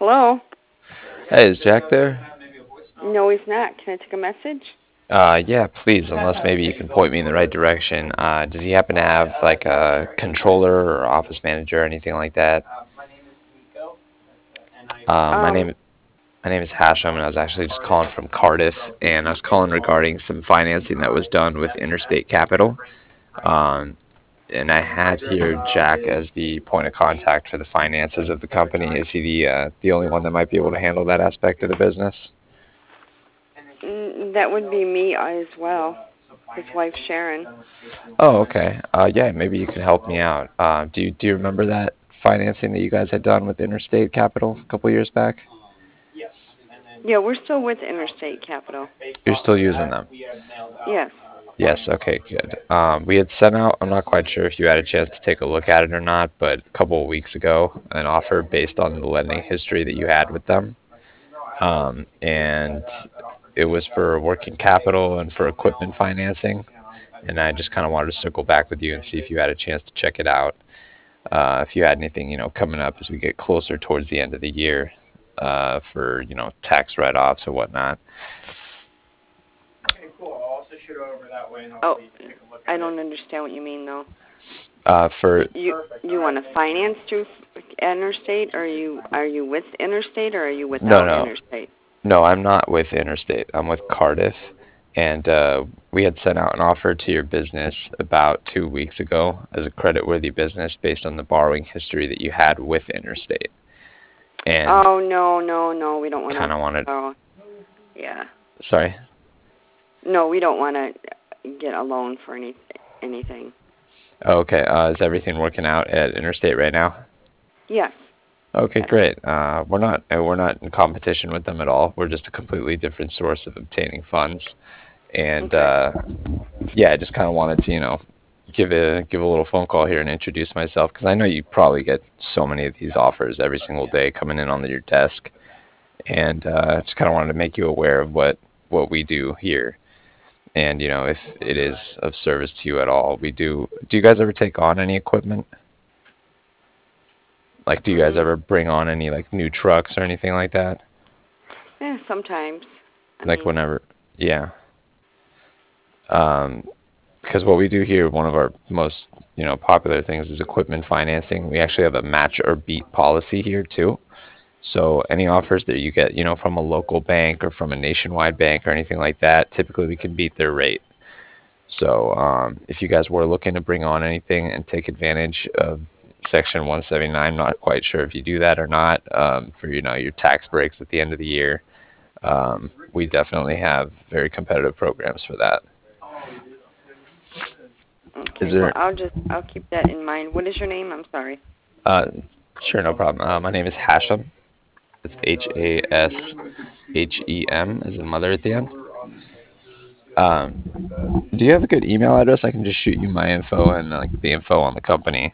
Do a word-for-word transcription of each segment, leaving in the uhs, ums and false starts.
Hello? Hey, is Jack there? No, he's not. Can I take a message? Uh, yeah, please, unless maybe you can point me in the right direction. Uh, does he happen to have like a controller or office manager or anything like that? Uh, my Um, name my name is Hashem, and I was actually just calling from Cardiff, and I was calling regarding some financing that was done with Interstate Capital. Um, and I had here Jack as the point of contact for the finances of the company. Is he the uh, the only one that might be able to handle that aspect of the business? mm, that would be me as well. His wife, Sharon. Oh, okay. Uh, yeah, maybe you can help me out. Uh, do you do you remember that financing that you guys had done with Interstate Capital a couple years back? Yeah, we're still with Interstate Capital. You're still using them? Yes. Yes. Okay, good. Um, we had sent out. I'm not quite sure if you had a chance to take a look at it or not, but a couple of weeks ago, an offer based on the lending history that you had with them, um, and it was for working capital and for equipment financing. And I just kind of wanted to circle back with you and see if you had a chance to check it out. Uh, if you had anything, you know, coming up as we get closer towards the end of the year, uh, for, you know, tax write-offs or whatnot. Oh, I don't understand what you mean, though. Uh, for You you want to finance through Interstate, or are you are you with Interstate, or are you no, without no, Interstate? no, I'm not with Interstate. I'm with Cardiff, and uh, we had sent out an offer to your business about two weeks ago as a creditworthy business based on the borrowing history that you had with Interstate, and Oh no no no, we don't want kind to. of wanted. Oh yeah. Sorry. No, we don't want to get a loan for any anything. Oh, okay. Uh, is everything working out at Interstate right now? Yes. Okay, Yes. great. Uh, we're not uh, we're not in competition with them at all. We're just a completely different source of obtaining funds. And Okay. uh, yeah, I just kind of wanted to, you know, give a give a little phone call here and introduce myself because I know you probably get so many of these offers every single day coming in on your desk, and uh, just kind of wanted to make you aware of what what we do here. And you know, if it is of service to you at all, we do. Do you guys ever take on any equipment? Like, do you guys Mm, ever bring on any like new trucks or anything like that? yeah, sometimes. I Like mean, whenever, yeah. Um, because what we do here, one of our most you know popular things is equipment financing. We actually have a match or beat policy here too. So any offers that you get, you know, from a local bank or from a nationwide bank or anything like that, typically we can beat their rate. So um, if you guys were looking to bring on anything and take advantage of Section one seventy-nine, not quite sure if you do that or not, um, for you know your tax breaks at the end of the year. Um, we definitely have very competitive programs for that. Is okay. Well, there? I'll just I'll keep that in mind. What is your name? I'm sorry. Uh, sure, no problem. Uh, my name is Hashem. It's H A S H E M as in mother at the end. Um, do you have a good email address? I can just shoot you my info and like the info on the company.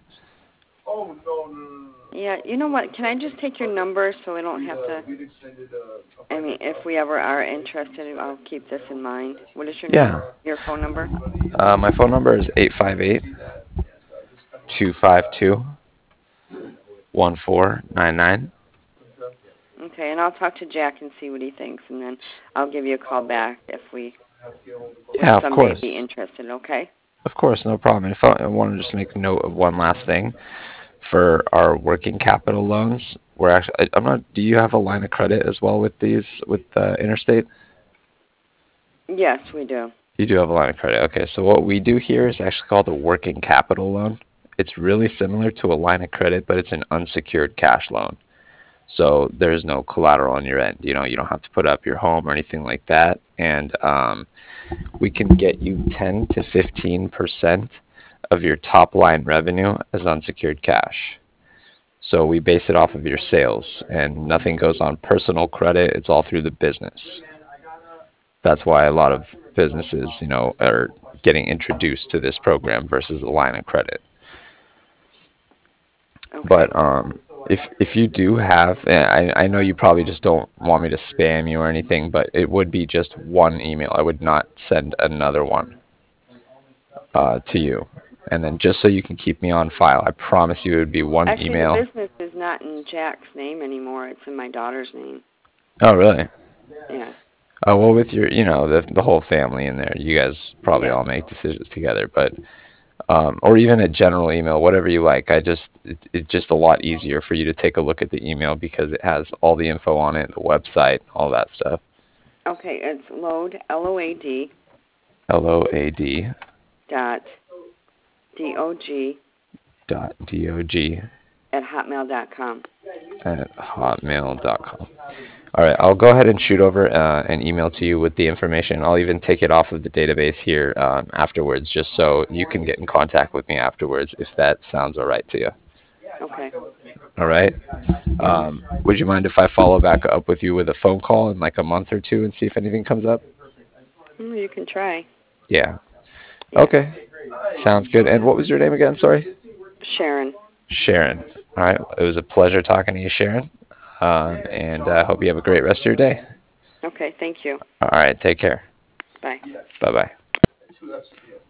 Yeah, you know what? Can I just take your number so I don't have to? I mean, if we ever are interested, I'll keep this in mind. What is your name? Yeah. Your phone number? Uh, my phone number is eight five eight two five two one four nine nine. Okay, and I'll talk to Jack and see what he thinks, and then I'll give you a call back if we would Yeah, of someday course. be interested. Okay? Of course, no problem. If I, I want to just make note of one last thing for our working capital loans. We're actually, I, I'm not. Do you have a line of credit as well with these with uh, Interstate? Yes, we do. You do have a line of credit. Okay, so what we do here is actually called a working capital loan. It's really similar to a line of credit, but it's an unsecured cash loan. So there's no collateral on your end. You know, you don't have to put up your home or anything like that. And um, we can get you ten to fifteen percent of your top line revenue as unsecured cash. So we base it off of your sales, and nothing goes on personal credit. It's all through the business. That's why a lot of businesses, you know, are getting introduced to this program versus a line of credit. Okay. But um, if if you do have, and I I know you probably just don't want me to spam you or anything, but it would be just one email. I would not send another one uh, to you. And then just so you can keep me on file, I promise you it would be one Actually, email. the business is not in Jack's name anymore. It's in my daughter's name. Oh, really? Yeah. Oh, well, with your, you know, the the whole family in there, you guys probably Yeah. all make decisions together. But um, or even a general email, whatever you like. I just it, it's just a lot easier for you to take a look at the email because it has all the info on it, the website, all that stuff. Okay, it's load L O A D L O A D dot D O G dot D O G at hotmail dot com. at hotmail dot com. All right, I'll go ahead and shoot over uh, an email to you with the information. I'll even take it off of the database here um, afterwards, just so you can get in contact with me afterwards, if that sounds all right to you. Okay. All right. Um, would you mind if I follow back up with you with a phone call in like a month or two and see if anything comes up? Mm, you can try. Yeah. Yeah. Okay. Sounds good. And what was your name again? Sorry. Sharon. Sharon. All right. It was a pleasure talking to you, Sharon. Uh, and I uh, hope you have a great rest of your day. Okay, thank you. All right. Take care. Bye. Bye-bye.